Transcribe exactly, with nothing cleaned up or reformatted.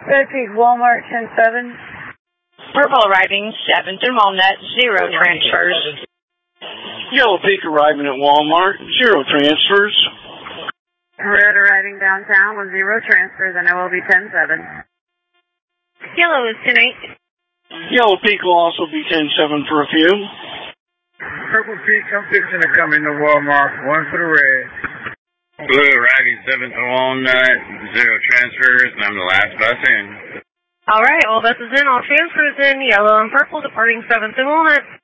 Red Peak Walmart ten seven. Purple arriving seventh and Walnut, zero transfers. Yellow Peak arriving at Walmart, zero transfers. Red arriving downtown with zero transfers, and I will be ten seven. Yellow is ten eight. Yellow Peak will also be ten seven for a few. Purple Peak, I'm fixing to come into Walmart, one for the red. Blue arriving seventh and Walnut, zero transfers, and I'm the last bus in. All right, all buses in, all transfers in. Yellow and purple departing seventh and Walnut.